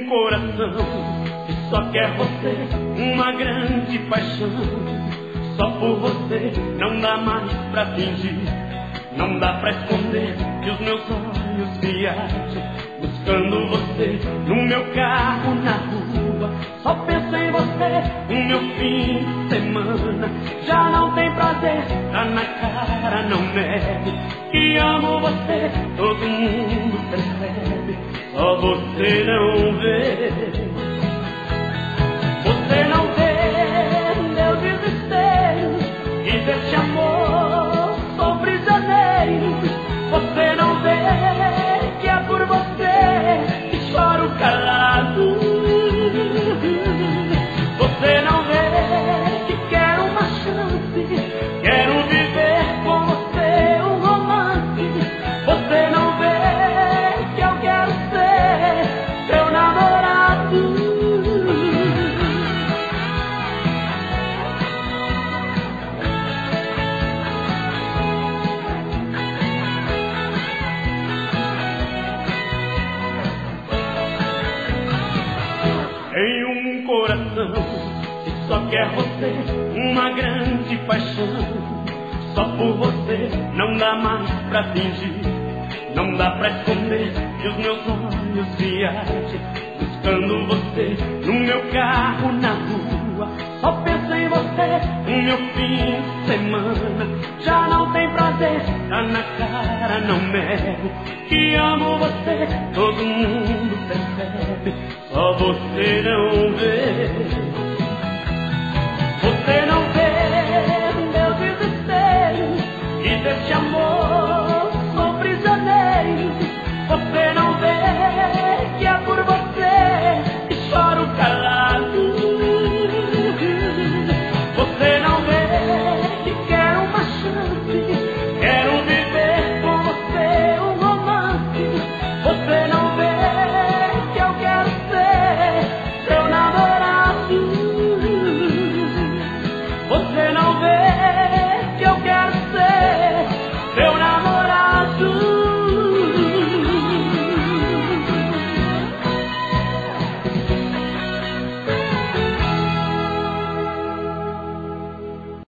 coração que só quer você, uma grande paixão. Só por você não dá mais pra fingir, não dá pra esconder que os meus olhos viajam buscando você no meu carro, na rua. Só penso em você no meu fim de semana. Já não tem prazer, tá na cara, não nego que amo você, todo mundo percebe, só você não vê. Você não vê meu desespero, e desse amor sou prisioneiro. Você não vê que é por você que choro calado. Você não vê que quero uma chance, quero viver com você um romance. Você não vê que eu quero ser seu namorado. Tem um coração que só quer você, uma grande paixão. Só por você não dá mais pra fingir, não dá pra esconder que os meus olhos viajam buscando você no meu carro, na rua. Só penso em você no meu fim de semana. Já não tem prazer, tá na cara, não nego que amo você, todo mundo percebe, só você não vê.